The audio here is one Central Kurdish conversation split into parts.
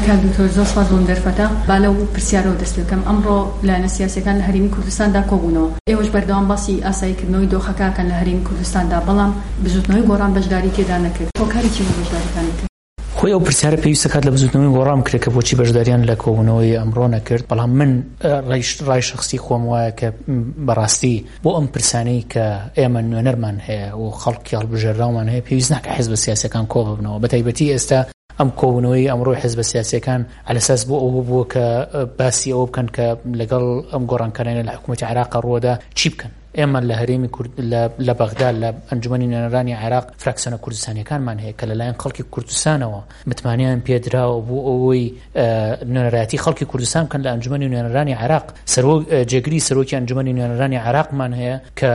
کاک دکتۆر زۆر سپاس بۆم دەرفەتە با لەو پرسیارەوە دەست بکەم ئەمڕۆ لایەنە سیاسیەکان لە هەرێمی کوردستاندا کۆبوونەوە ئێوەش بەردەوام باسی ئاساییکردنەوەی دۆخەکان لە هەرێمی کوردستاندا بەڵام بزوتنەوەی گۆڕان بەشداری تێدا نەکرد هۆکاری چی بۆ بەشداریەکانی کرد خۆی ئەو پرسیارە پێویستە کات لە بزوتنەوەی گۆڕام کرێت کە بۆچی بەشداریان لە کۆبوونەوەی ئەمڕۆ نەکرد بەڵام من ڕای شخصی خۆم وایە کە بەڕاستی بۆ ئەم پرسانەی کە ئێمە نوێنەرمان هەیە و خەڵکی هەڵبژێراومان هەیە پێویست ناکە حیزب سیاسیەکان کۆ ببنەوە بەتایبەتی ئێستا ئەم کۆبوونەوەی ئەمڕۆی حیزب سیاسیەکان على ئەساس بۆ ئەوە بووە کە باسی ئەوە بکەن کە لەگەڵ ئەم گۆڕانکارانە لە حکوومەتی عێراق ڕووەدا چی بکەن ئێمە لە هەرێمی کورد لە بەغدا لە ئەنجومەنی نوێنەرانی عێراق فراکسیۆنە کوردستانیەکانمان هەیە کە لەلایەن خەڵکی کوردستانەوە متمانیان پێدراوە بۆ ئەوەی نوێنەرایەتی خەڵکی کوردستان بکەن لە ئەنجومەنی نوێنەرانی عێراق جێگری سەرۆکی ئەنجومەنی نوێنەرانی عێراقمان هەیە کە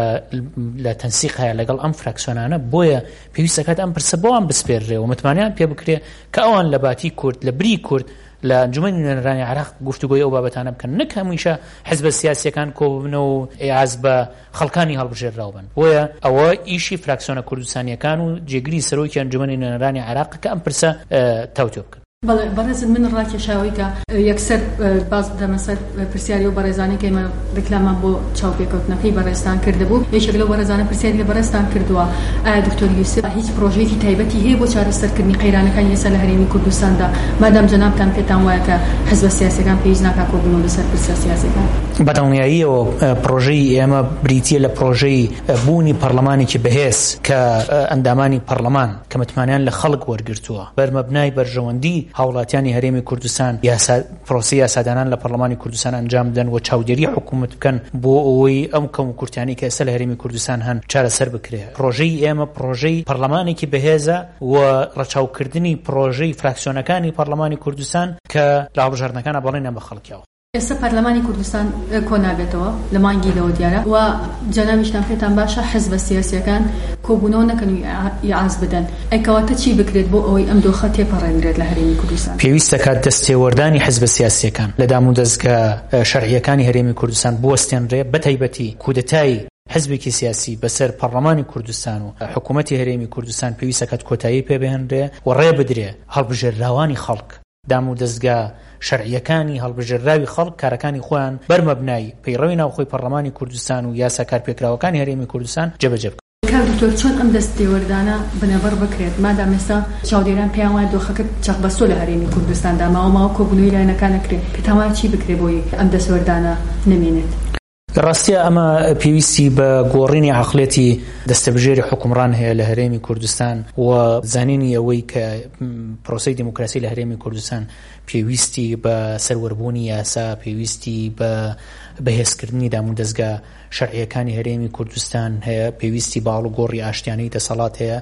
لە تەنسیق هەیە لەگەڵ ئەم فراکسیۆنانە بۆیە پێویستە کات ئەم پرسە بۆیان بسپێررێەوە متمانیان پێ بکرێ کە ئەوان لە باتی کورد لە بری کورد لە ئەنجومەنی نوێنەرانی عێراق گفتوگۆی ئەو بابەتانە بکەن نەک هەمیشە حیزب سیاسیەکان کۆببنەوە و ئێعاز بە خەڵکانی هەڵبژێراو بن بۆیە ئەوە ئیشی فراکسیۆنە کوردستانیەکان و جێگری سەرۆکی ئەنجومەنی نوێنەرانی عێراق کە ئەم پرسە تاوتێ بکەن بەڵێ بەڕێزم من ڕاکێشاوی کە یەکسەر باز دەمەسەر پرسیاری و بەڕێزانی کە ئێمە ڕێکلامان بۆ چاوپێکەوتنەکەی بەڕێستان کردبوو یەکێک لەو بەڕێزانە پرسیاری لە بەڕێستان کردووە ئایا دکتۆر یوسف هیچ پرۆژەیەکی تایبەتی هەیە بۆ چارەسەرکردنی قەیرانەکانی ئێستا لە هەرێمی کوردستاندا مادام جەنابتان پێتان وایە کە حیزب سیاسیەکان پێویست ناکات کۆبوونەوە لەسەر پرسە سیاسیەکان بەدڵنیاییەوە پرۆژەی ئێمە بریتیە لە پرۆژەی بوونی پەرلەمانێکی بەهێز کە ئەندامانی پەرلەمان کە متمانیان لە خەڵک وەرگرتووە بەرمەبنای بەرژەوەندی هاوڵاتیانی هەرێمی کوردستان پرۆسی یاسادانان لە پەرلەمانی کوردستان ئەنجام بدەن و چاودێری حکوومەت بکەن بۆ ئەوەی ئەم کەم و کورتیانی کە ئێستا لە هەرێمی کوردستان هەن چارەسەر بکرێت پرۆژەی ئێمە پرۆژەی پەرلەمانێکی بەهێزە و ڕەچاوکردنی پرۆژەی فراکسیۆنەکانی پەرلەمانی کوردستان کە لە هەڵبژاردنەکانە بەڵێنیان بە خەڵکیەوە ئێستا پەرلەمانی کوردستان کۆناگێتەوە لە مانگی لەوە دیارە و جەنابیشتان پێتان باشە حیزب سیاسیەکان کۆبوونەوە نەکەن و ئیعاز بدەن ئەکەواتە چی بکرێت بۆ ئەوەی ئەم دۆخە تێپەڕێنرێت لە هەرێمی کوردستان پێویستە کات دەستێوەردانی حیزب سیاسیەکان لە دام و دەستگا شەرعیەکانی هەرێمی کوردستان بوەستێنرێ بەتایبەتی کودەتای حزبێکی سیاسی بەسەر پەرلەمانی کوردستان و حکوومەتی هەرێمی کوردستان پێویستە کات کۆتایی پێبهێنرێ و ڕێ بدرێ هەڵبژێراوانی خەڵک دام و دەستگا شەرعیەکانی هەڵبژێراوی خەڵک کارەکانی خۆیان بەرمەبنای پەیڕەوی ناوخۆی پەرلەمانی کوردستان و یاسا کارپێکراوەکانی هەرێمی کوردستان جێبەجێ بکەن کاک دکتۆر چۆن ئەم دەستێوەردانە بنەبەر بکرێت مادام ئێستا چاودێران پێیان وایە دۆخەکە چەقبەستۆ لە هەرێمی کوردستاندا ماوە کۆبوونەوەی لایەنەکان نەکرێت پێتان وایە چی بکرێت بۆی ئەم دەستێوەردانە نەمێنێت ڕاستیە ئەمە پێویستی بە گۆڕینی عەقڵێتی دەستەبژێری حکومڕان هەیە لە هەرێمی کوردستان و زانینی ئەوەی کە پرۆسەی دیموکراسی لە هەرێمی کوردستان پێویستی بە سەروەربوونی یاسا پێویستی بە بەهێزکردنی دام و دەستگا شەرعیەکانی هەرێمی کوردستان هەیە پێویستی باڵ و گۆڕی ئاشتیانەی دەسەڵات هەیە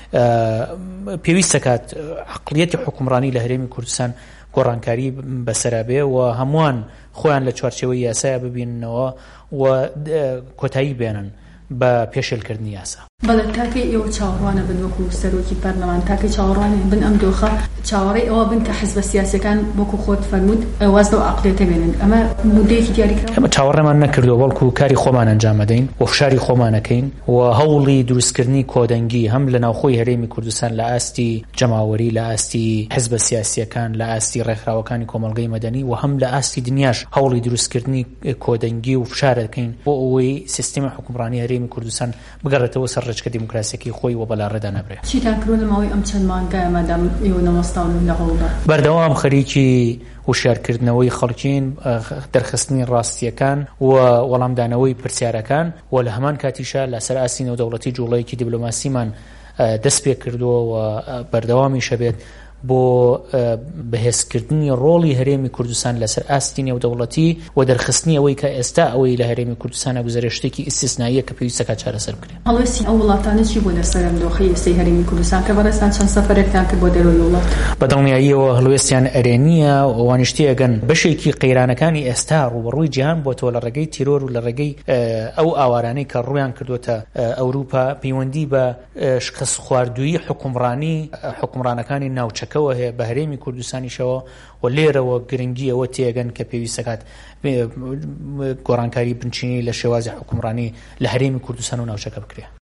پێویستە کات عەقڵیەتی حکومڕانی لە هەرێمی کوردستان گۆڕانکاری بەسەرابێ و هەمووان خۆیان لە چوارچێوەی یاسایە ببیننەوە و کۆتایی بێنن بە پێشێلکردنی یاسا بەڵێ تاکەی ئێوە چاوەڕوانە بن وەکو سەرۆکی پەرلەمان تاکەی چاوەڕوانە بن ئەم دۆخە چاوەڕێی ئەوە بن کە حیزب سیاسیەکان وەکو خۆت فەرموود واز لەو عەقڵیەتە بێنن ئەمە مودەیەکی دیاریکراوە ئەمە چاوەڕێمان نەکردووە بەڵکو کاری خۆمان ئەنجام دەدەین و فشاری خۆمانەکەین و هەوڵی دروستکردنی کۆدەنگی هەم لە ناوخۆی هەرێمی کوردستان لە ئاستی جەماوەری لە ئاستی حیزب سیاسیەکان لە ئاستی ڕێکخراوەکانی کۆمەڵگەی مەدەنی و هەم لە ئاستی دنیاش هەوڵی دروستکردنی کۆدەنگی و فشارەکەین بۆ ئەوەی سیستەمی حکومڕانی هەرێمی کوردستان بگەڕێتەوە سەر ڕێچکە دیموکراسیەکەی خۆی و بەلاڕێدا نەبرێت چیتان کردووە لەماوەی ئەم چەند مانگایە مادام ئێوە نەوەستاون لە هەوڵدا بەردەوام خەریکی وشارکردنەوەی خەڵکین دەرخستنی ڕاستیەکان و وەڵامدانەوەی پرسیارەکان و لە هەمان کاتیشە لەسەر ئاستی نێودەوڵەتی جوڵەیەکی دیبلۆماسیمان دەست پێ کردووە و بەردەوامی شەبێت بۆ بەهێزکردنی ڕۆڵی هەرێمی کوردستان لەسەر ئاستی نێودەوڵەتی و دەرخستنی ئەوەی کە ئێستا ئەوەی لە هەرێمی کوردستانە گوزارشتێکی ئیستیسناییە کە پێویستە چارەسەر بکرێت. هەڵوێستی ئەو وڵاتانە چی بۆ لەسەر ئەم دۆخەی ئێستای هەرێمی کوردستان کە بەڕێستان چەند سەفەرێکتان کرد بۆ دەرەوەی وڵات؟ بەدڵنیاییەوە هەڵوێستیان ئەرێنیە و وانیشتیەگەن بەشێکی قەیرانەکانی ئێستا ڕوبەڕووی جیهان بۆتەوە لە ڕێگەی تیرۆر و لە ڕێگەی ئەو ئاوارانەی کە ڕویان کردوتە ئەوروپا پەیوەندی بە شکست خواردووی حکومڕانەکانی ناوچەکەوە هەیە بە هەرێمی کوردستانیشەوە و لێرەوە گرنگی ئەوە تێگەن کە پێویستە کات گۆڕانکاری بنچینی لە شێوازی حکومڕانی لە هەرێمی کوردستان و ناوچەکە بکرێت.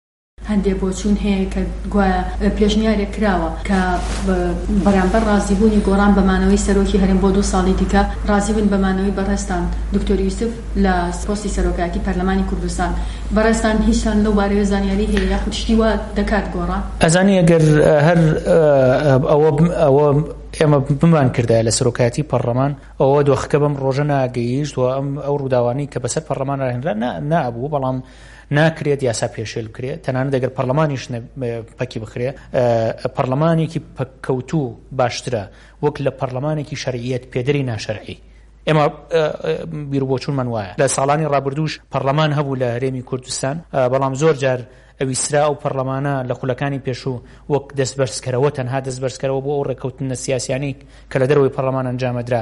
هەندێک بۆچوون هەیە کە گوایە پێشنیارێک کراوە کە بەرامبەر ڕازیبوونی گۆڕان بەمانەوەی سەرۆکی هەرێم بۆ 2 ساڵی دیکە ڕازیبوون بەمانەوەی بەڕێستان دکتۆر یوسف لە پۆستی سەرۆکایەتی پەرلەمانی کوردستان. بەڕێستان هیچان لەو بارەیە زانیاری هەیە یاخود شتی وا دەکات گۆڕان؟ ئەزانی ئەگەر هەر ئەوە ئێمە بمان کردایە لە سەرۆکایەتی پەرلەمان ئەوە دۆخەکە بەم ڕۆژە ناگەیشت و ئەو ڕووداوانی کە بەسەر پەرلەمان ڕاهێنرا نابوو، بەڵام ناکرێت یاسا پێشێل بکرێت. تەنانەت دەگەر پەرلەمانیش پەکی بخرێ، پەرلەمانێکی پەککەوتوو باشترە وەک لە پەرلەمانێکی شەرعیەت پێدەری ناشەرعی. ئێمە بیربۆچوونمان وایە لە ساڵانی ڕابردووش پەرلەمان هەبوو لە هەرێمی کوردستان، بەڵام زۆر جار ئەویسرا و پەرلەمانە لە خولەکانی پێشوو وەک دەستبەرزکەرەوە تەنها دەستبەرزکەرەوە بۆ ئەو ڕێکەوتنە سیاسیانی کە لە دەروی پەرلەمان ئەنجامەدرا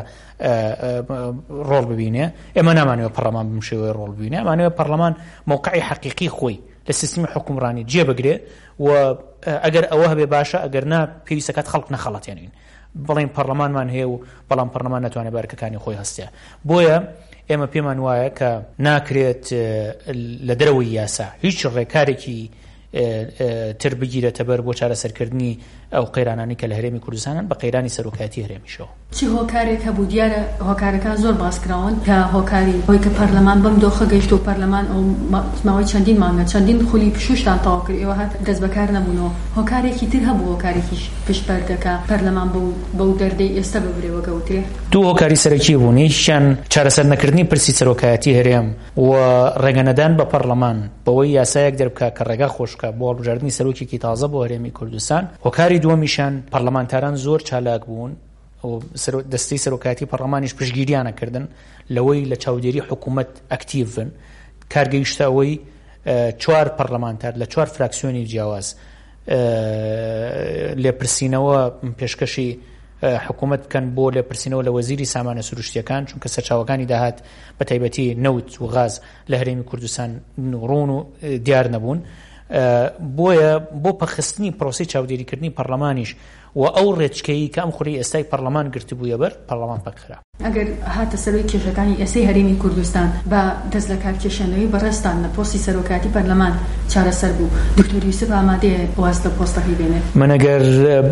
ڕۆڵ ببینێ. ئێمە نامانەوە پەرلەمان بم شێوەیە ڕۆڵ ببینێ، ئەمانەوە پەرلەمان موقعی حەقیقی خۆی لە سیستمی حکومڕانی جێبگرێ و ئەگەر ئەوە هەبێ باشە، ئەگەر نا پێویستەکات خەڵک نەخەڵەتێنین. بەڵێن پەرلەمانمان هەیە و بەڵام پەرلەمان ناتوانێت بارەکەکانی خۆی هەستێ. بۆیە ئێمە پێمان وایە کە ناکرێت لە دەرەوەی یاسا هیچ ڕێکارێکی تر بگیرێتە بەر بۆ چارەسەرکردنی ئەو قەیرانانی کە لە هەرێمی کوردستانن بە قەیرانی سەرۆکایەتی هەرێمیشەوە. چی هۆکارێک هەبوو؟ دیارە هۆکارەکان زۆر باسکراون کە هۆکاری بۆی کە پەرلەمان بەم دۆخە گەیشت و پەرلەمان ئەو ماوەی چەندین مانگە چەندین خولی پشوشتان تەواو کرد، ئێوە هات دەست بەکار نەبوونەوە. هۆکارێکی تر هەبوو، هۆکارێکیش پشتبەردەکە پەرلەمان بەو دەردەی ئێستا ببرێوە گەوترێ. دوو هۆکاری سەرەکی بوون، یەکیان چارەسەر نەکردنی پرسی سەرۆکایەتی هەرێم و ڕێگەنەدان بە پەرلەمان بەوەی یاسایەک دەربکە کە ڕێگا خۆشکە بۆ هەڵبژاردننی سەرۆکێکی تازە بۆ هەرێمی کوردستان. هۆکاری دووەمیشان پەرلەمانتاران زۆر چالاک بوون و دەستەی سەرۆکایەتی پەرلەمانیش پشتگیریانەکردن لەوەی لە چاودێری حکوومەت ئەکتیڤ بن. کارگەیشتە ئەوەی 4 پەرلەمانتار لە 4 فراکسیۆنی جیاواز لێپرسینەوە پێشکەشی حکوومەت بکەن بۆ لێپرسینەوە لە وەزیری سامانە سروشتیەکان، چونکە سەرچاوەکانی داهات بە تایبەتی نەوت و غاز لە هەرێمی کوردستان ڕوون و دیار نەبوون. بۆیە بۆ پەخستنی پرۆسی چاودێریکردنی پەرلەمانیش و ئەو ڕێچکەی کە ئەم خوڕی ئێستای پەرلەمان گرتبوویە بەر پەرلەمان پەکخرا. ئەگەر هاتە سەرۆی کێشەکانی ئێستای هەرێمی کوردستان بە دەست لە کارکێشانەوەی بەڕێستان لە پۆستی سەرۆکایەتی پەرلەمان چارەسەر بوو، دکتۆر یوسف ئامادەیە واز لە پۆستەکەی بێنێت؟ من ئەگەر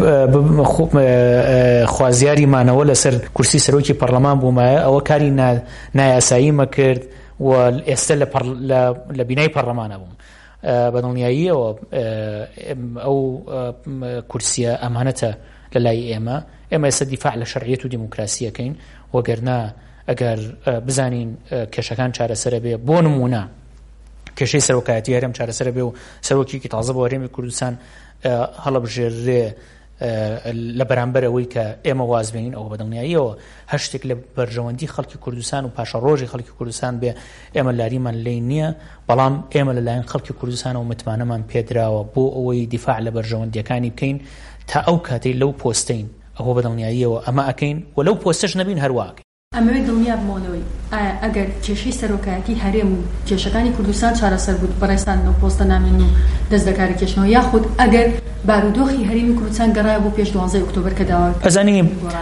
خوازیاری مانەوە لەسەر کورسی سەرۆکی پەرلەمان بوومایە، ئەوە کاری نایاساییمە کرد و ئێستا لە بینای پەرلەمانە بووم. بەدڵنیاییەوە ئەو کورسیە ئەمانەتە لە لای ئێمە ئێستا دیفاع لە شەرعیەت و دیموکراسیەکەین، وەگەرنا ئەگەر بزانین کێشەکان چارەسەرە بێ، بۆ نمونە کێشەی سەرۆکایەتی هەرێم چارەسەرە بێ و سەرۆکێکی تازە بۆ هەرێمی کوردستان هەڵەبژێرێ لە بەرامبەرەوەی کە ئێمە وازبین، ئەوە بەدڵنیاییەوە هەر شتێک لە بەرژەوەندی خەڵکی کوردستان و پاشە ڕۆژی خەڵکی کوردستان بێ ئێمە لاریمان لێی نییە، بەڵام ئێمە لەلایەن خەڵکی کوردستان و متمانەمان پێدراوە بۆ ئەوەی دیفاع لە بەرژەوەندیەکانی بکەین تا ئەو کاتەی لەو پۆستەین، ئەوە بەدڵنیاییەوە ئەمە ئەکەین و لەو پۆستەش نەبین هەروواکەین. ئەمەوێت دڵنیا بمەوەی ئەگەر کێشەی سەرۆکایەتی هەرێم و کێشەکانی کوردستان چارەسەر بوو بەڕێستان لەو پۆستە نامێن و دەست بەکاری کێشنەوە، یاخود ئەگەر بارودۆخی هەرێمی کوردستان گەڕایە بۆ پێش 12 ئۆکتۆبەر کە داوا ئەزانین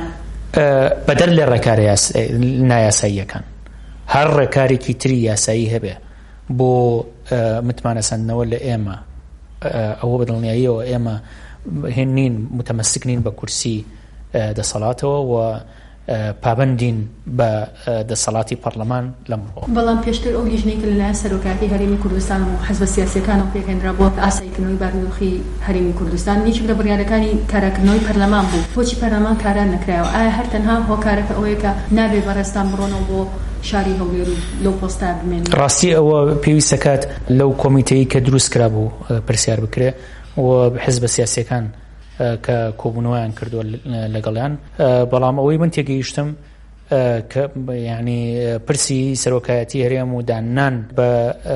بەدەر لێ ڕێکارە نایاساییەکان هەر ڕێکارێکی تری یاسایی هەبێ بۆ متمانەسەندنەوە لە ئێمە، ئەوە بەدڵنیاییەوە ئێمە هێنین متەمەسک نین بە کورسی دەسەڵاتەوە و پابندین بە دەسەڵاتی پەرلەمان لەمڕۆ. بەڵام پێشتر ئەو لیژنەی کە لەلایەن سەرۆکایەتی هەرێمی کوردستان و حەزبە سیاسیەکان و پێکهێنرا بۆ ئاساییکردنەوەی بارودۆخی هەرێمی کوردستان، یەکێک لە بڕیارەکانی کاراکردنەوەی پەرلەمان بوو. بۆچی پەرلەمان کاران نەکرایەوە؟ ئایا هەر تەنها هۆکارەکە ئەوەیە کە نابێ بەڕێستان بڕۆنەوە بۆ شاری هەولێر و لەو پۆستا بمێنن؟ ڕاستی ئەوە پێویستە کات لەو کۆمیتەی کە دروست کرا بوو پرسیار بکرێ و حەزبە سیاسیەکان کە کۆبوونەوەیان کردووە لەگەڵیان، بەڵام ئەوەی من تێگەیشتم کە ینی پرسی سەرۆکایەتی هەرێم و دانان بە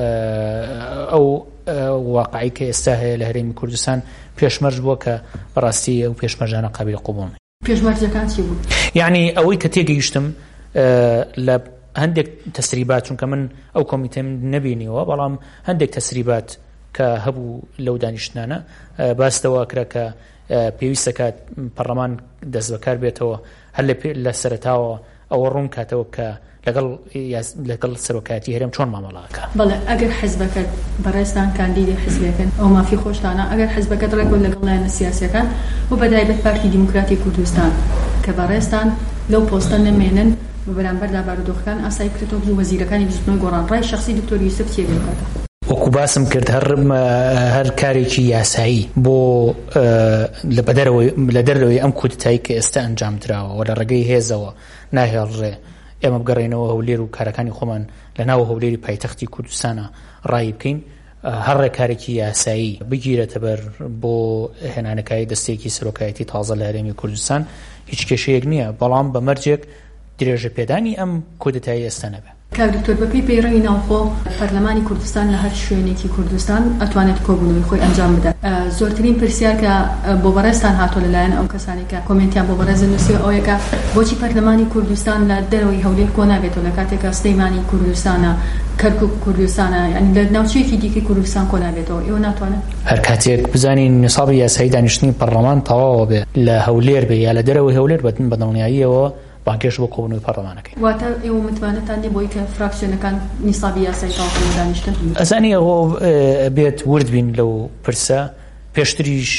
ئەو واقعی کە ئێستا هەیە لە هەرێمی کوردستان پێشمەرج بووە کە بەڕاستی ئەو پێشمەرجانە قابل قبوڵ. پێشمەرجەکان چی بوو؟ یعنی ئەوەی کە تێگەیشتم لە هەندێک تەسریبات، چونکە من ئەو کۆمیتەم نەبینیەوە، بەڵام هەندێک تەسریبات کە هەبوو لەو دانیشتانە باستەوە کرا کە پێویستە کات پەرلەمان دەست بەکار بێتەوە هەر لە سەرەتاوە ئەوە ڕوون کاتەوە کە لەگەڵ سەرۆکایەتی هەرێم چۆن مامەڵاکە. بەڵێ ئەگەر حیزبەکەت بەڕێستان کاندیدی حیزبەکەن ئەو مافی خۆشتانە ئەگەر حیزبەکەت ڕێکۆ لەگەڵ لایەنە سیاسیەکان و بەدایبەت پارتی دیموکراتی کوردستان کە بەڕێستان لەو پۆستە نەمێنن بەرامبەردا بارودۆخەکان ئاسایی کردەوە بوو وەزیرەکانی بزوتنەوەی گۆڕان ڕای شخصی دکتۆر یوسف چێگەکاتە. وەکو باسم کرد هەر کارێکی یاسایی بۆ لە دەرەوەی ئەم کودتایی کە ئێستا ئەنجام دراوە و لە ڕێگەی هێزەوە ناهێڵڕێ ئێمە بگەڕێنەوە هەولێر و کارەکانی خۆمان لە ناو هەولێری پایتەختی کوردستانە ڕای بکەین هەر ڕێکارێکی یاسایی بگیرێتە بەر بۆ هێنانەکانی دەستێکی سەرۆکایەتی تازە لە هەرێمی کوردستان هیچ کێشەیەک نییە بەڵام بە مەرجێک درێژە پێدانی ئەم کودتایی ئێستا نەبێت. کاک دکتۆر بەپێی پەیڕەوی ناوخۆ پەرلەمانی کوردستان لە هەر شوێنێکی کوردستان ئەتوانێت کۆبوونەوەی خۆی ئەنجام بدات. زۆرترین پرسیار کە بۆ بەڕێستان هاتۆ لەلایەن ئەو کەسانی کە کۆمنتیان بۆ بەڕێز نووسیوە ئەوەیەکە بۆچی پەرلەمانی کوردستان لە دەرەوەی هەولێر کۆ نابێتەوە لە کاتێکە سلەیمانی کوردستانە کەرکووک کوردستانە یعنی لە ناوچەیەکی دیکەی کوردستان کۆ نابێتەوە ئێوە ناتوانن هەر کاتێک بزانین نسابی یاسایی دانیشتنی پەرلەمان تەواوە بێ لە هەولێر بێ یا لە دەرەوەی هەولێر بە دڵنیاییەوە بانکێش بۆ کۆبوونەوەی پەرلەمانەکەی. واتە ئێوە متمانەتان لێ بۆی کە فراکسیۆنەکان نیسابی یاسایی تەواو دانیشتن؟ ئەزانی ئەوە بێت ورد بین لەو پرسە پێشتریش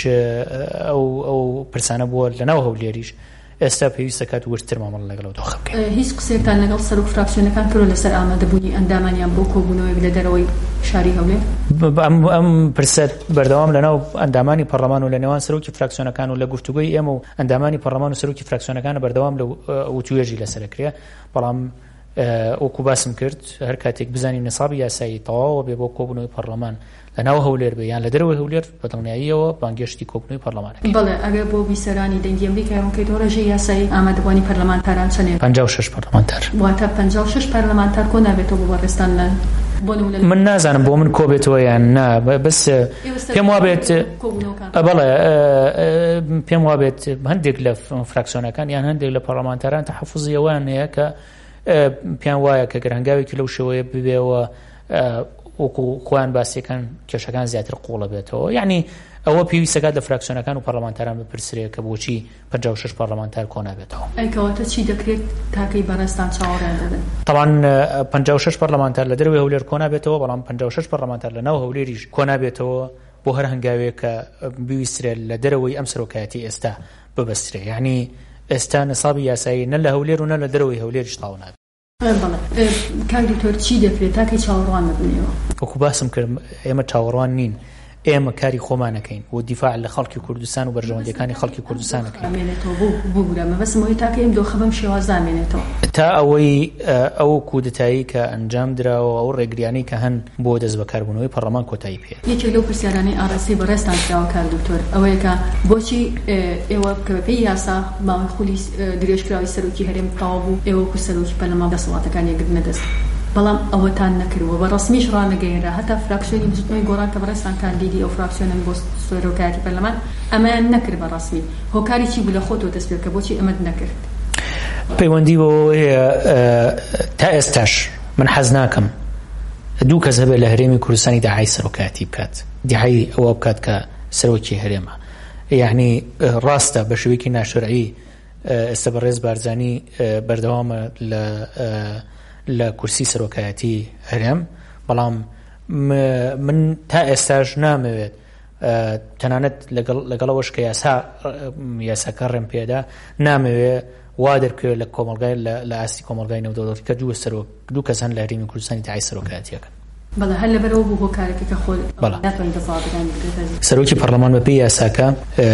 ئەو پرسانە بووە لە ناو هەولێریش ئێستا پێویستە کات وردتر مامەڵە لەگەڵەوە دۆخە بکەین. هیچ قسێکتان لەگەڵ سەرۆک فراکسیۆنەکان کردووە لەسەر ئامادەبوونی ئەندامانیان بۆ کۆبوونەوەی لە دەرەوەی شاری هەولێر؟ ئەم پرسە بەردەوام لەناو ئەندامانی پەرلەمان و لە نێوان سەرۆکی فراکسیۆنەکان و لە گفتوگۆی ئێمە و ئەندامانی پەرلەمان و سەرۆکی فراکسیۆنەکانە بەردەوام لە وتوێژی لەسەرکرێ بەڵام وەکو باسم کرد هەر کاتێک بزانین نسابی یاسایی تەواوە بێ بۆ کۆبوونەوەی پەرلەمان لە ناو هەولێر بێ یان لە دەرەوەی هەولێر بە دڵنیاییەوە بانگێشتی کۆبوونەوەی پەرلەمانەکەین. بەڵێ ئەگەر بۆ بیسەرانی دەنگی ئەمریکای ڕوونکەیتەوە ڕێژەی یاسایی ئامادەبوانی پەرلەمانتاران چەندێک؟ 56 پەرلەمانتار. واتە 56 پەرلەمانتار کۆ نابێتەوە بۆ بەڕێستان لە من نازانم بۆ من کۆبێتەوە یان نا بەس پێم وابێت بەڵێ پێم وابێت هەندێک لە فراکسیۆنەکان یان هەندێک لە پەرلەمانتاران تەحەفوزی ئەوان هەیە کە پیان وایە کە گەرهەنگاوێکی لەو شێوەیە ببێەوە وەکو خۆیان باسیەکان کێشەکان زیاتر قوڵە بێتەوە یعنی ئەوە پێویستەکات لە فراکسیۆنەکان و پەرلەمانتاران بپرسرێ کە بۆچی 56 پەرلەمانتار کۆ نابێتەوە. ئەیکەواتە چی دەکرێت تاکەی بەڕێستان چاوەڕێ دەبن؟ طبعاً 56 پەرلەمانتار لە دەرەوەی هەولێر کۆ نابێتەوە بەڵام 56 پەرلەمانتار لە ناو هەولێریش کۆ نابێتەوە بۆ هەر هەنگاوێک کە بیویسترێت لە دەرەوەی ئەم سەرۆکایەتی ئێستا ببەسترێ یعنی ئێستا نسابی یاسایی نە لە هەولێر و نە لە دەرەوەی هەولێریش تاو نابێت. کاک دکتۆر چی دەکرێت تاکەی چاوەڕوان نەبنەوە؟ وەکو باسم کرد ئێمە چاوەڕوان نین ئێمە کاری خۆمانەکەین و دیفاع لە خەڵکی کوردستان و بەرژەوەندەکانی خەڵکی کوردستانەکەین بگورە بەسمەوەی تاکە ئێم دۆخە بەم شێوازامێنێتەوە تا ئەوەی ئەو کودتایی کە ئەنجام درراوە ئەو ڕێگریانەی کە هەن بۆ دەست بەکاربوونەوەی پەرلەمان کۆتایی پێ یەکێک لەو پرسیارانەی ئاڕاستی بەڕێستان کراوە کاک دکتۆر ئەوەیە کە بۆچی ئێوە کە بەپێی یاسا ماوەی خولی درێژکراوی سەرۆکی هەرێم تەواو بوو ئێوە کو سەرۆکی پەرلەمان دەسەڵاتەکان یەکگرتنە دەست بەڵام ئەوەتان نەکردووە بە ڕسمیش ڕانەگەیەنرا هەتا فراکسیۆنی بزوتنەوەی گۆڕان کە بەڕێستان کاندیدی ئەو فراکسیۆنن بۆ سەرۆکایەتی پەرلەمان ئەمەیان نەکرد بە ڕسمی هۆکاری چی بوو لە خۆتەوە دەست پێ کە بۆچی ئەمەت نەکرد؟ پەیوەندی بۆ هەیە تا ئێستاش من حەز ناکەم دوو کەس هەبێت لە هەرێمی کوردستانی داعای سەرۆکایەتی بکات دیعای ئەوە بکات کە سەرۆکی هەرێمە یعنی ڕاستە بە شێوەیەکی ناشەرعی ئێستا بەڕێز بارزانی بەردەوامە لە کورسی سەرۆکایەتی هەرێم بەڵام من تا ئێستاش نامەوێت تەنانەت لەگەڵەوەش کە یاساکە ڕێم پێدا نامەوێت وا دەرکەوێت لە کۆمەڵگای لە ئاستی کۆمەڵگای نێودەوڵەتی کە دوو کەس هەن لە هەرێمی کوردستانی داعای سەرۆکایەتیەکەن. بەڵێ هەر لەبەرەوە بوو هۆکارێکی کە خۆ ناتوانین دەسەڵاتەکان بگرێت. سەرۆکی پەرلەمان بەپێی یاساکە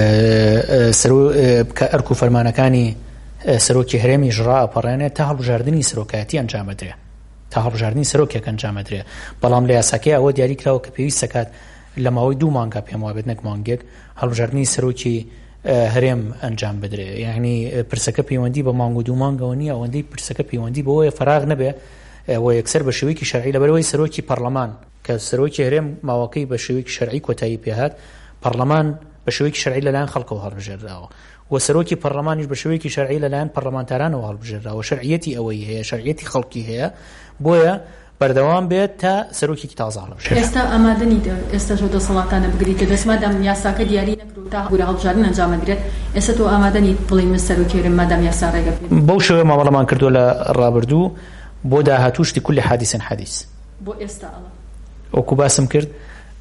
کە ئەرک و فەرمانەکانی سەرۆکی هەرێمی ژڕا ئەپەڕێنێت تا هەڵبژاردننی سەرۆکایەتی ئەنجامەدرێ تا هەڵبژاردننی سەرۆکێک ئەنجامەدرێ بەڵام لە یاساکەی ئەوە دیاری کراوە کە پێویستە کات لە ماوەی 2 مانگە پێم وابێت نەک مانگێک هەڵبژاردننی سەرۆکی هەرێم ئەنجام بدرێ یعنی پرسەکە پەیوەندی بە مانگ و 2 مانگەوە نییە ئەوەندەی پرسەکە پەیوەندی بەوەیە فەراغ نەبێ و یەکسەر بە شێوەیەکی شەرعی لەبەرەوەی سەرۆکی پەرلەمان کە سەرۆکی هەرێم ماوەکەی بە شێوەیەکی شەرعی کۆتایی پێهات پەرلەمان بە شێوەیەکی شەرعی لەلایەن خەڵکەوە هەڵبژێردراوە و سەرۆکی پەرلەمانیش بە شێوەیەکی شەرعی لەلایەن پەرلەمانتارانەوە هەڵبژێردراوە شەرعیەتی ئەوەی هەیە شەرعیەتی خەڵکی هەیە بۆیە بەردەوام بێت تا سەرۆکێکی تازە هەڵەبژێت. ئێستا ئامادەنی ئێستا شۆ دەسەڵاتانە بگریتە دەستمادام یاساکە دیاری نەکرێت تا هەبوورە هەڵبژاردن ئەنجامەدرێت ئێستا تۆ ئامادەنی بڵێ من سەرۆکێرم مادام یاسا ڕێگە بەو شێوەیە مامەڵەمان کردووە لە ڕابردوو بۆ داهاتووشتی کولی حادیثن حەدیث بۆ ئێستا وەکو باسم کرد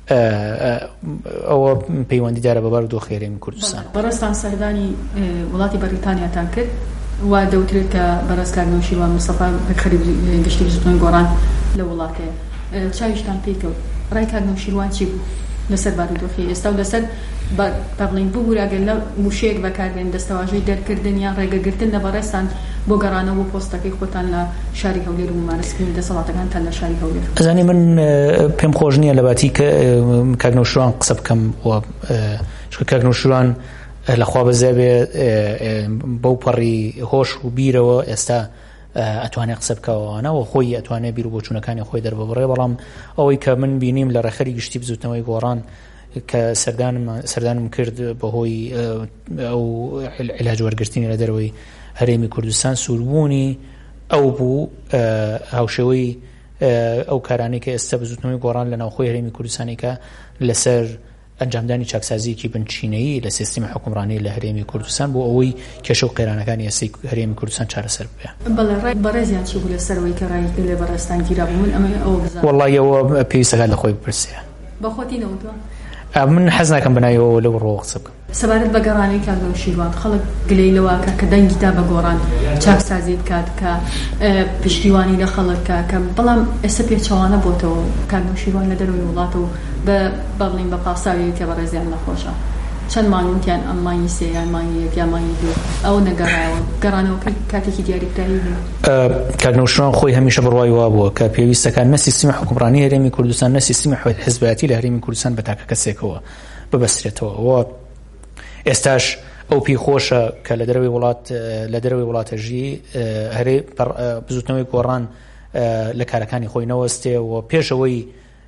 ئەوە پەیوەندیدارە بە بەردۆخی هەرێمی کوردستان. بەڕێستان سەردانی وڵاتی بەریتانیاتان کرد وا دەوترێت کە بەڕێزکار نەوشیروان مستەفا بەخەری گشتی بزوتنەوەی گۆڕان لە وڵاتەیە چاویشتان پێی کەوت ڕای کار نەوشیروان چی بوو لەسەر بارودۆخی ئێستا و لەسەر بەڵین ببووراگەن لە موشەیەک بەکاربێن دەستەواژەی دەرکردن یان ڕێگەگرتن لە بەڕێستان بۆ گەڕانەوە پۆستەکەی خۆتان لە شاری هەولێر و مارەسکردنی دەسەڵاتەکانتان لە شاری هەولێر. ئەزانی من پێم خۆش نییە لە باتی کاک نەوشیروان قسە بکەم چونکە کاک نەوشیروان لەخوا بەزای بێ بەو پەڕی هۆش و بیرەوە ئێستا ئەتوانێت قسە بکەوەوانەوە خۆی ئەتوانێت بیر و بۆچوونەکانی خۆی دەرببڕێ بەڵام ئەوەی کە من بینیم لە ڕێخەری گشتی بزوتنەوەی گۆڕان کە سەردانم کرد بەهۆی ئەو عیلاج وەرگرتنی لە دەرەوەی هەرێمی کوردستان سووربوونی ئەو بوو هاوشێوەی ئەو کارانەی کە ئێستا بزوتنەوەی گۆڕان لە ناوخۆی هەرێمی کوردستانی کە لەسەر ئەنجامدانی چاکسازیەکی بنچینەیی لە سیستمی حکومڕانی لە هەرێمی کوردستان بۆ ئەوەی کێشە و قێرانەکانی ئێستای هەرێمی کوردستان چارەسەر بێ. بەڵێ بەڕێزیان چی بوو لەسەرەوەی کە ڕای لێ بەڕێستان گیرا بوو من ئەمە ئەوە بزانم. وەڵڵی ئەوە پێویستەکان لە خۆی بپرسێ. بە خۆتی نەوتوە؟ من حەز ناکەم بەنایەوە لەو ڕۆ قسە بکەم. سەبارەت بە گەڕانەی کاک نەوشیروان خەڵک گلەی لەواکە کە دەنگیدا بە گۆڕان چاکسازی بکات کە پشتیوانی لە خەڵکە کە بەڵام ئێستا پێچەوانە بۆتەوە کاک نەوشیروان لە دەروی وڵاتەوە بەڵین بە پاساوی کە بەڕێزیان نەخۆشە چەند مانگوتیان ئەمانی سێ یان مانگی یەک یان مانگی دوو ئەو نەگەڕایەوە گەڕانەوە کاتێکی دیاریکراوی بوو. کاک نەوشیروان خۆی هەمیشە بڕوای وا بووە کە پێویستەکان نە سیستمی حکومڕانی هەرێمی کوردستان نە سیستمی حیزبەتی لە هەرێمی کوردستان بە تاکە کەسێکەوە ببەسترێتەوە. ئێستاش ئەو پێی خۆشە کە لە دەرەوەی وڵاتەژی هەرێ بزوتنەوەی گۆڕان لە کارەکانی خۆی نەوەستێ و پێشەوەی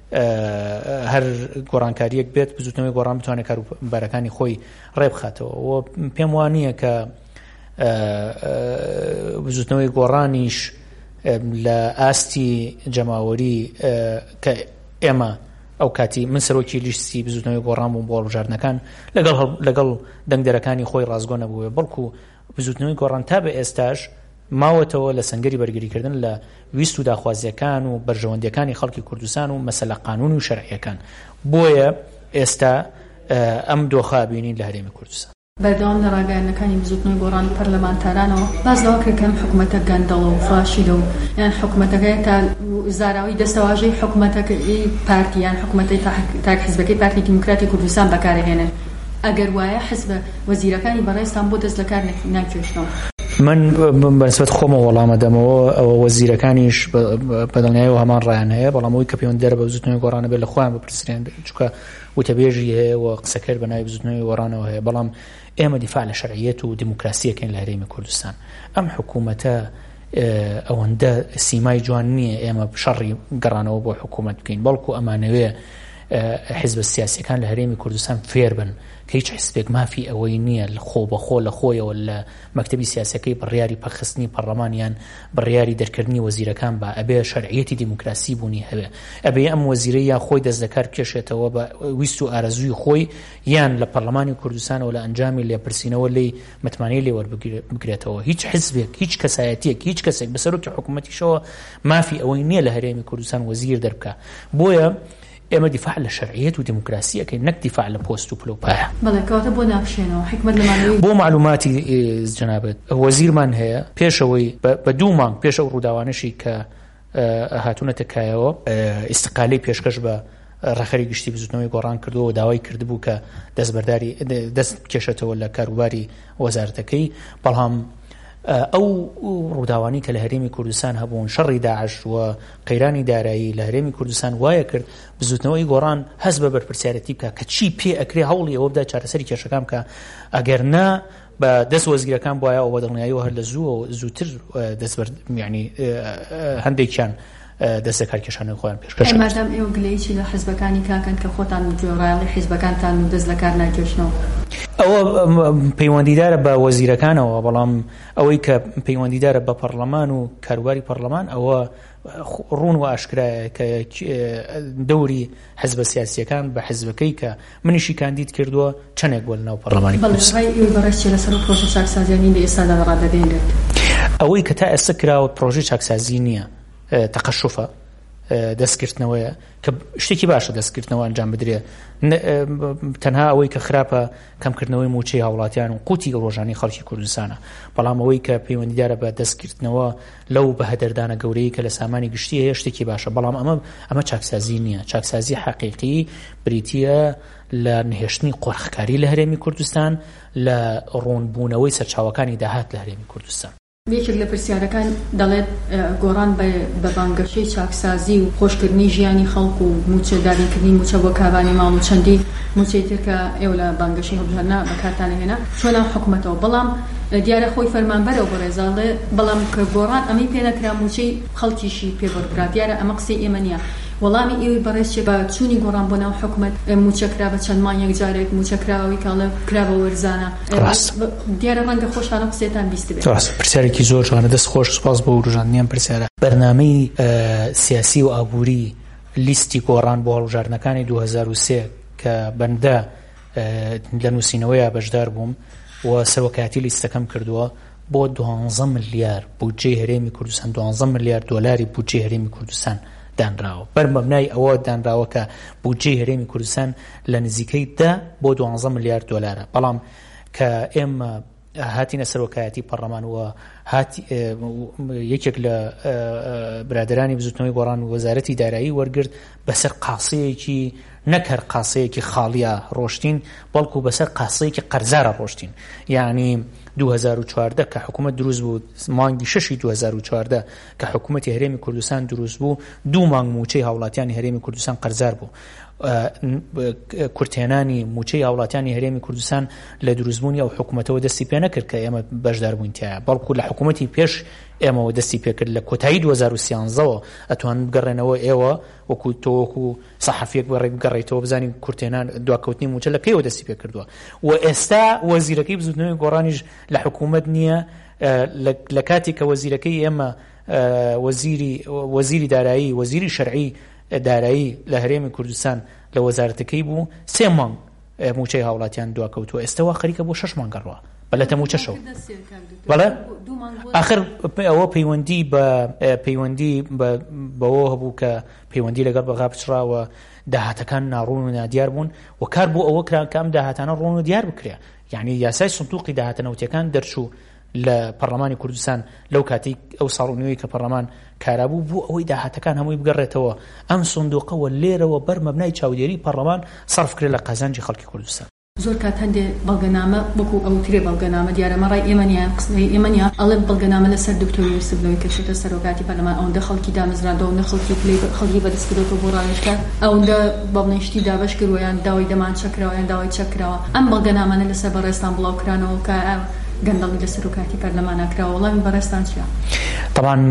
هەر گۆڕانکاریەک بێت بزوتنەوەی گۆڕان بتوانێت کاروبارەکانی خۆی ڕێبخاتەوە و پێم وانییە کە بزوتنەوەی گۆڕانیش لە ئاستی جەماوەری کە ئێمە ئەو کاتی من سەرۆکی لیستی بزوتنەوەی گۆڕان بووم بۆ هەڵبژاردنەکان لەگەڵ دەنگدەرەکانی خۆی ڕازگۆ نەبووە بەڵکو بزوتنەوەی گۆڕان تا بە ئێستاش ماوەتەوە لە سەنگەری بەرگریکردن لە ویست و داخوازیەکان و بەرژەوەندیەکانی خەڵکی کوردستان و مەسەلە قانون و شەرعیەکان بۆیە ئێستا ئەم دۆخە بینین لە هەرێمی کوردستان. بەردەوام لە ڕاگەیاندنەکانی بزوتنەوەی گۆڕان پەرلەمانتارانەوە باس لەوە کرد کەم حکوومەتە گەندەڵە و فاشیلە و یان حکوومەتەکەی تا زاراوی دەستەواژەی حکوومەتەکەی پارتیان حکوومەتەی تاک حیزبەکەی پارتی دیموکراتی کوردستان بەکارهێنن ئەگەر وایە حزبە وەزیرەکانی بەڕێستان بۆ دەست لە کار ناکێشتەوە. من بەنسبەت خۆمە وەڵامە دەمەوە ئەوە وەزیرەکانیش بەدڵنیایەوە هەمان ڕایان هەیە بەڵام ئەوەی کە پەیوەندیدارە بە بزوتنەوەی گۆڕانە بێت لە خۆیان بپرسرێن چونکە وتەبێژی هەیە و قسەکرد بە ناوی بزوتنەوەی گۆڕانەوە هەیە بەڵام ئێمە دیفاع لە شەرعیەت و دیموکراسیەکەین لە هەرێمی کوردستان. ئەم حکوومەتە ئەوەندە سیمای جوان نییە ئێمە شەڕی گەڕانەوە بۆ حکوومەت بکەین بەڵکو ئەمانەوێ حیزبە سیاسیەکان لە هەرێمی کوردستان فێر بن کە هیچ حیزبێک مافی ئەوەی نییە خۆ بەخۆ لە خۆیەوە لە مەکتەبی سیاسەکەی بڕیاری پەخستنی پەرلەمانیان بڕیاری دەرکردنی وەزیرەکان بە ئەبێ شەرعیەتی دیموکراسی بوونی هەبێ ئەبێ ئەم وەزیرە یا خۆی دەست دەکار بکێشێتەوە بە ویست و ئارەزووی خۆی یان لە پەرلەمانی کوردستانەوە لە ئەنجامی لێپرسینەوە لی متمانەی لێوەربگرێتەوە. هیچ حیزبێک هیچ کەسایەتیەک هیچ کەسێک بەسەرۆکی حکوومەتیشەوە مافی ئەوەی نییە لە هەرێمی کوردستان وەزیر دەربکە. بۆیە ئێمە دیفاع لە شەرعیەت و دیموکراسیەکەی نەک دیفاع لە پۆست و پلۆپایە. بەڵێ کەواتە بۆ ناکشێنەوە حکمت لەمانەوەی بۆ معلوماتی جەنابەت وەزیرمان هەیە پێشەوەی بە 2 مانگ پێش ئەو ڕووداوانشی کە هاتوونەتە کایەوە ئیستقالی پێشکەش بە ڕێخەری گشتی بزوتنەوەی گۆڕان کردووە داوای کردبوو کە دەست بکێشێتەوە لە کاروباری وەزارەتەکەی بەڵام ئەو ڕووداوانی کە لە هەرێمی کوردستان هەبوون شەڕی داعش و قەیرانی دارایی لە هەرێمی کوردستان وایە کرد بزوتنەوەی گۆڕان هەست بە بەرپرسیارەتی بکە کە چی پێ ئەکرێ هەوڵی ئەوە بدا چارەسەری کێشەکان بکە ئەگەر نا بە دەست وەزیرەکان بواە ئەو بەدڵنیاییەوە هەر لە زووتر دەست یعنی هەندێکیان دەست کارکێشانەوەی خۆیان پێشکەش مادام ئێوە گلەیەکی لە حیزبەکانی کاکەن کە خۆتان گوێڕایەڵی حیزبەکانتان و دەست لە کار ناکێشنەوە ئەوە پەیوەندیدارە بە وەزیرەکانەوە بەڵام ئەوەی کە پەیوەندیدارە بە پەرلەمان و کاروباری پەرلەمان ئەوە ڕوون و ئاشکرایە کە دەوری حیزبە سیاسیەکان بە حیزبەکەی کە منیشی کاندید کردووە چەندێک بۆ لەناو پەرلەمانی کوردستان بەڕێستی لەسەر پرۆژە چاکسازیانی لە ئێستادا ڕادەدەێنرێت ئەوەی کە تا ئێستا کراوە پرۆژەی چاکسازی نییە تەقەشوفە دەستکردنەوەیە کە شتێکی باشە دەستکردنەوە ئەنجام بدرێ تەنها ئەوەی کە خراپە کەمکردنەوەی موچەی هاوڵاتیان و قوتی ڕۆژانی خەڵکی کوردستانە بەڵام ئەوەی کە پەیوەندیدارە بە دەستکردنەوە لەو بەهەدەردانە گەورەی کە لە سامانی گشتی هەیە شتێکی باشە بەڵام ئەمە چاکسازی نییە چاکسازی حەقیقی بریتیە لە نهێشتنی قۆرخکاری لە هەرێمی کوردستان لە ڕوونبوونەوەی سەرچاوەکانی داهات لە هەرێمی کوردستان یەکێک لە پرسیارەکان دەڵێت گۆڕان بە بانگەشەی چاکسازی و خۆشکردنی ژیانی خەڵک و موچەداریکردنی موچە بۆ کابانی ماڵ و چەندی موچەی ترکە ئێوە لە بانگەشەی هەڵبژاردنە بەکارتانە هێنا چۆن حکوومەتەوە بەڵام دیارە خۆی فەرمانبەرەوە بۆ ڕێزاڵێ بەڵام کە گۆڕان ئەمەی پێ نەکرا موچەی خەڵکیشی پێبڕکرا دیارە ئەمە قسەی ئێمە نییە وەڵامی ئێوەی بەڕێزی بە چوونی گۆڕان بۆ ناو حکوومەت موچەکرا بە چەند مانگێک جارێک موچەکراوەوەی کاڵە کرا بە وەرزانە دیارە ڕەنگە خۆشانە قسێتان بیست بێت پرسیارێکی زۆر جوانە دەست خۆش سپاس بۆ ڕژاندنیان پرسیارە بەرنامەی سیاسی و ئابووری لیستی گۆڕان بۆ هەڵبژاردنەکانی 2003 کە بەندە لە نووسینەوەیە بەشدار بووم و سەرۆکایەتی لیستەکەم کردووە بۆ 12 ملیار بودجەی هەرێمی کوردستان 12 ملیار دۆلاری بودجەی هەرێمی کوردستان دانراوە بەرمەبنای ئەوە دانراوە کە بودجەی هەرێمی کوردستان لە نزیکەی 10 بۆ 12 ملیار دۆلارە بەڵام کە ئێمە هاتینە سەرۆکایەتی پەرلەمان و یەکێک لە برادرانی بزوتنەوەی گۆڕان وەزارەتی دارایی وەرگرت بەسەر قاسەیەکی نەکەر قاسەیەکی خاڵیە ڕۆشتین بەڵکو بەسەر قاسەیەکی قەرزارە ڕۆشتین یعنی 2014 کە حکوومەت دروست بوو مانگی 6 2014 کە حکوومەتی هەرێمی کوردستان دروست بوو 2 مانگ موچەی هاوڵاتیانی هەرێمی کوردستان قەرزار بوو کورتێنانی موچەی هاوڵاتیانی هەرێمی کوردستان لە دروستبوونی ئەو حکوومەتەوە دەستی پێ نەکرد کە ئێمە بەشدار بووین تایە بەڵکو لە حکوومەتی پێش ئێمەوە دەستی پێکرد لە کۆتایی 2013ەوە ئەتوان بگەڕێنەوە ئێوە وەکو تۆوەکو سەحەفیەک بەڕێک بگەڕێیتەوە بزانین کورتێنان دواکەوتنی موچە لە پێوە دەستی پێکردووە و ئێستا وەزیرەکەی بزوتنەوەی گۆڕانیش لە حکوومەت نییە لە کاتی کە وەزیرەکەی ئێمە وەزیری دارایی وەزیری شەرعی دارایی لە هەرێمی کوردستان لە وەزارەتەکەی بوو 3 مانگ موچەی هاوڵاتیان دواکەوتووە ئێستاوە خەریکە بۆ 6 مانگ ڕوا بەلەتە موچەشەوە بەڵێ ئاخر ئەوە پەیوەندی بەوە هەبوو کە پەیوەندی لەگەڵ بەغا بچراوە داهاتەکان ناڕوون و نادیار بوون و کار بۆ ئەوە کرا کە ئەم داهاتانە ڕوون و دیار بکرێ یعنی یاسای سندوقی داهاتەنەوتیەکان دەرچوو لە پەرلەمانی کوردستان لەو کاتی ئەو ساڵونیەوەی کە پەرلەمان کارابوو بوو ئەوەی داهاتەکان هەمووی بگەڕێتەوە ئەم سندوقەوە لێرەوە بەرمەبنای چاودێری پەرلەمان سەرف کرێت لە قازانجی خەڵکی کوردستان زۆر کات هەندێ بەڵگەنامە وەکو ئەوترێ بەڵگەنامە دیارەمە ڕای ئێمەنیان قسەی ئێمەنیە ئەڵێ بەڵگەنامە لەسەر دکتۆر یوسفلەوەی کە چێتە سەرۆکاتی پەرلەمان ئەوەندە خەڵکی دامەزراندەوە و خەڵکی بەدەستکردەوە بۆ ڕایشکە ئەوەندە بەڵنیشتی دابەش کردویان داوای دەمان چەکراوە یان داوای چەکراوە ئەم بەڵگەنامانە لەسەر بەڕێستان بڵاوکرانەوە کە گەندەڵی لە سەرۆکاتی پەرلەمانە کراوە وەڵامی بەڕێستان چییە؟ طبعا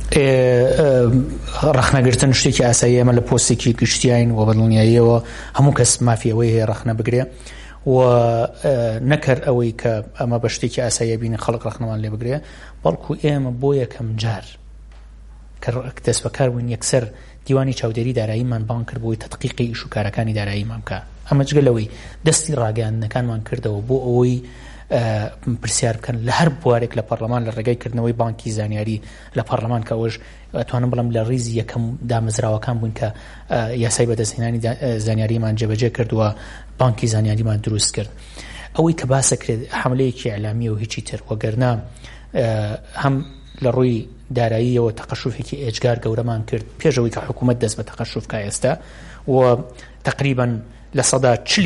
ڕەخنەگرتن شتێکی ئاسایی ئێمە لە پۆستێکی گشتیاین و بەدڵنیاییەوە هەموو کەس مافیەوەی هەیە ڕەخنە بگرێ و نەکرد ئەوەی کە ئەمە بە شتێکی ئاساییە بینی خەڵک ڕەخنەوان لێ بگرێ بەڵکو ئێمە بۆ یەکەم جار کە دەست بەکار بووین یەکسەر دیوانی چاودێری داراییمان بان کرد بۆی تەدقیقی ئیش و کارەکانی داراییمان بکە ئەمە جگەلەوەی دەستی ڕاگەیاندنەکانمان کردەوە بۆ ئەوەی پرسیار بکەن لە هەر بوارێک لە پەرلەمان لە ڕێگای کردنەوەی بانکی زانیاری لە پەرلەمان کە ئەوەش ئەتوانم بڵم لە ڕیزی یەکەم دامەزراوەکان بوون کە یاسای بەدەستهێنانی زانیاریمان جێبەجێ کردووە بانکی زانیاریمان دروست کرد ئەوەی کە باسە کرد حملەیەکی ئیعلامی و هیچی تر وەگەرنا هەم لە ڕووی داراییەوە تەقەشوفێکی ئێجگار گەورەمان کرد پێشەوەی کە حکوومەت دەست بە تەقەشوف کا ئێستا و تقریبا لە سەدا 40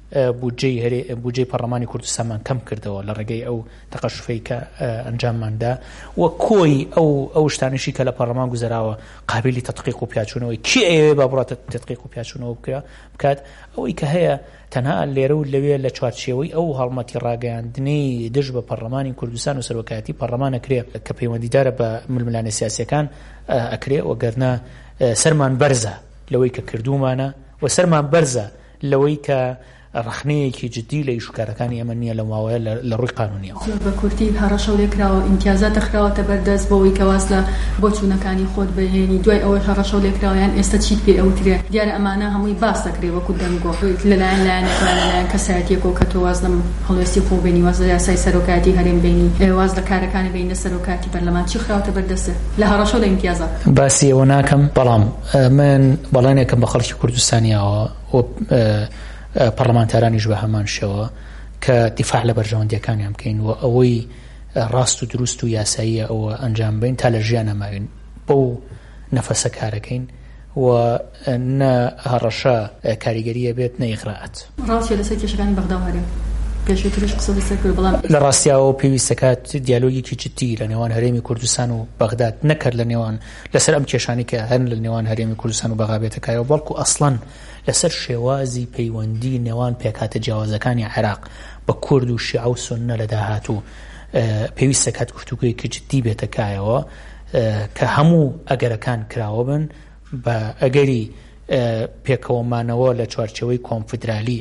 بودجەی پەرلەمانی کوردستانمان کەم کردەوە لە ڕێگەی ئەو تەقەشوفەی کە ئەنجامماندا و کۆی ئەو شتانشی کە لە پەرلەمان گوزەراوە قابلی تەتقیق و پیاچوونەوەی کی ئەوێ با بڕاتە تەتقیق و پیاچوونەوە بکات ئەوەی کە هەیە تەنها لێرە و لەوێ لە چوارچێوەی ئەو هەڵمەتی ڕاگەیاندنی دژ بە پەرلەمانی کوردستان و سەرۆکایەتی پەرلەمان ئەکرێ کە پەیوەندیدارە بە ململانە سیاسیەکان ئەکرێ وەگەرنە سەرمان بەرزە لەوەی کە کردومانە و سەرمان بەرزە لەوەی کە ڕخنەیەکی جدی لە ئیشوکارەکانی ئەمە نییە لە ماوەیە لە ڕووی قانونیەوە. بە کورتی هەڕەشە لێکراوە ئیمتیازات دەخراوەتە بەردەست بۆەوەی کەواز لە بۆ چوونەکانی خۆت بهێنی دوای ئەوەی هەڕەشە لێکراویان ئێستا چیت پێ ئەوترێ دیارە ئەمانە هەمووی باس دەکرێ وەکو دەنگۆ لەلایەن لایەن کەسایەتیەکۆ کە تۆ واز لەم هەڵوێستی خۆ بینی واز لە یاسای سەرۆکایەتی هەرێم بینی واز لە کارەکانی بینە سەرۆکایەتی پەرلەمان چی خراوەتە بەردەستە لە هەڕەشە لە ئیمتیازات باسی ئەوە ناکەم بەڵام من بەڵێنێکم بە خەڵکی کوردستانیەوە پەرلەمانتارانیش بە هەمان شێوە کە دیفاع لە بەرژەوەندیەکانیان بکەین و ئەوەی ڕاست و دروست و یاساییە ئەوە ئەنجام بین تا لە ژیان نەماوین بەو نەفەسە کارەکەین و نە هەڕەشە کاریگەریە بێت نە ئیغراءات. ڕاستیە لەسەر کێشەکانی بەغدا هەرێم پێشترش قسە لەسەر کرد بەڵام لە ڕاستیاوە پێویستەکات دیالۆگێکی جدی لە نێوان هەرێمی کوردستان و بەغداد نەکرد لە نێوان لەسەر ئەم کێشانی کە هەن لە نێوان هەرێمی کوردستان و بەغا بێتەکایەوە بەڵکو ئەسڵەن لەسەر شێوازی پەیوەندی نێوان پێکاتە جیاوازەکانی عێراق بە کورد و شیعە و سوننە لە داهاتوو پێویستەکات گفتوگویەکی جدی بێتەکایەوە کە هەموو ئەگەرەکان کراوە بن بە ئەگەری پێکەوەمانەوە لە چوارچەوەی کۆنفدرالی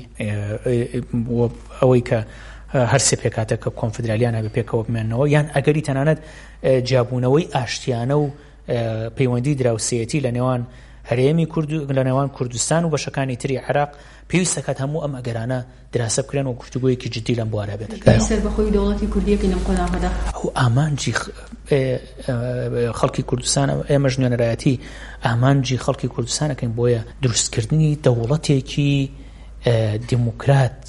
ئەوەی کە هەرسێ پێکاتە کە کۆنفدرالیان هەبێ پێکەوە بمێنەوە یان ئەگەری تەنانەت جیابوونەوەی ئاشتیانە و پەیوەندی دراوسێتی لە نێوان هەرێمی کورد لە نێوان کوردستان و بەشەکانی تری عێراق پێویستەکات هەموو ئەم ئەگەرانە دراسە بکرێن و گفتوگویەکی جدی لەم بوارە بێتەکە سەربەخۆی دەوڵەتی کوردیەکەی لەم قۆناغەدا ئەو ئامانجی خەڵکی کوردستان ئێمەش نوێنەرایەتی ئامانجی خەڵکی کوردستانەکەین بۆیە دروستکردنی دەوڵەتێکی دیموکرات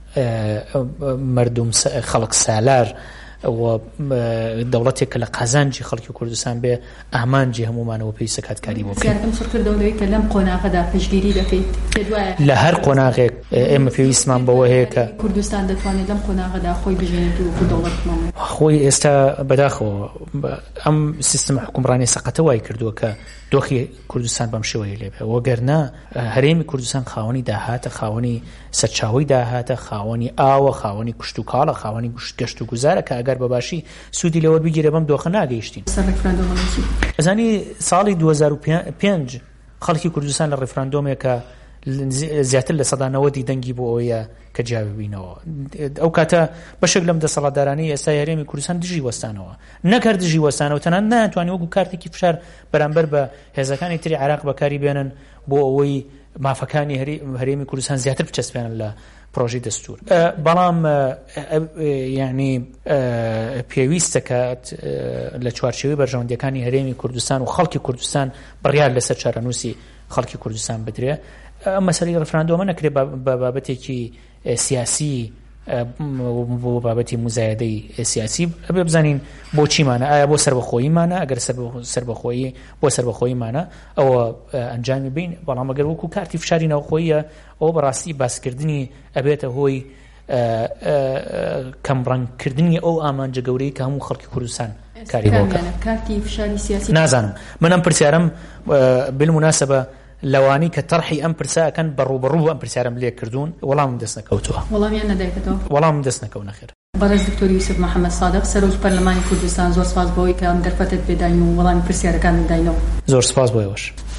مردم خەڵک سالار و دەوڵەتێک کە لە قازانجی خەڵکی کوردستان بێ ئامانجی هەمومانەوە پێویستە کاری بۆ بکەین. سەرکردەوەی کە لەم قۆناغەدا پشتگیری دەکەیت لە هەر قۆناغێک ئێمە پێویستمان بەوە هەیە کە کوردستان دەتوانێت لەم قۆناغەدا خۆی بژێنێت وەکو دەوڵەتمان خۆی ئێستا بەداخەوە ئەم سیستەمە حکومڕانی سەقەتە وای کردووە کە دۆخی کوردستان بەم شێوەیە لێبێ وەگەرنا هەرێمی کوردستان خاوەنی داهاتە خاوەنی سەرچاوی داهاتە خاوەنی ئاوە خاوەنی کشت و کاڵە خاوەنی گەشت و گوزارە کە ئەگەر بەباشی سوودی لەوە بگیرە بەم دۆخە ناگەیشتین. ئەزانی ساڵی 2005 خەڵکی کوردستان لە ڕێفراندۆمێکە زیاتر لە 90% دەنگی بۆ ئەوەیە کە جیاوی بینەوە ئەو کاتە بەشێک لەم دەسەڵاتدارانی ئێستا هەرێمی کوردستان دژی وەستانەوە نەکرد دژی وەستانەوە تەنان ناتوانانی وەکو کارتێکی فشار بەرامبەر بە هێزەکانی تری عێراق بەکاری بێنن بۆ ئەوەی مافەکانی هەرێمی کوردستان زیاتر بچەسپێنن لە پرۆژەی دەستور. بەڵام یعنی پێویستە کات لە چوارچێوەی بەرژەوەندیەکانی هەرێمی کوردستان و خەڵکی کوردستان بڕیار لەسەر چارەنووسی خەڵکی کوردستان بدرێ. ئەم مەسەلەی ڕێفراندۆمە نەکرێت بە بابەتێکی سیاسی بۆ بابەتی مزایدەی سیاسی ئەبێ بزانین بۆ چیمانە ئایا بۆ سەربەخۆییمانە ئەگەر سەربەخۆیی بۆ سەربەخۆییمانە ئەوە ئەنجامی بین بەڵام ئەگەر وەکو کارتی فشاری ناوخۆییە ئەوە بەڕاستی باسکردنی ئەبێتە هۆی کەمڕەنگکردنی ئەو ئامانجە گەورەی کە هەموو خەڵکی کوردستان کاری بۆکە. کارتی فشاری سیاسی نازانم من ئەم پرسیارم بالمناسبە لەوانی کە تەرحی ئەم پرسیارەکەن بەڕوبەڕوو ئەم پرسیارم لێ کردوون وەڵام دەست نەکەوتووە وەڵامیان نەدایکەوە وەڵام دەست نەکەون خێر. بەڕێز دکتۆر یوسف محەممەد سادق سەرۆکی پەرلەمانی کوردستان زۆر سپاس بۆی کە ئەم دەرفەتت پێداین و وەڵامی پرسیارەکان داینەوە. زۆر سپاس بۆیەوەش.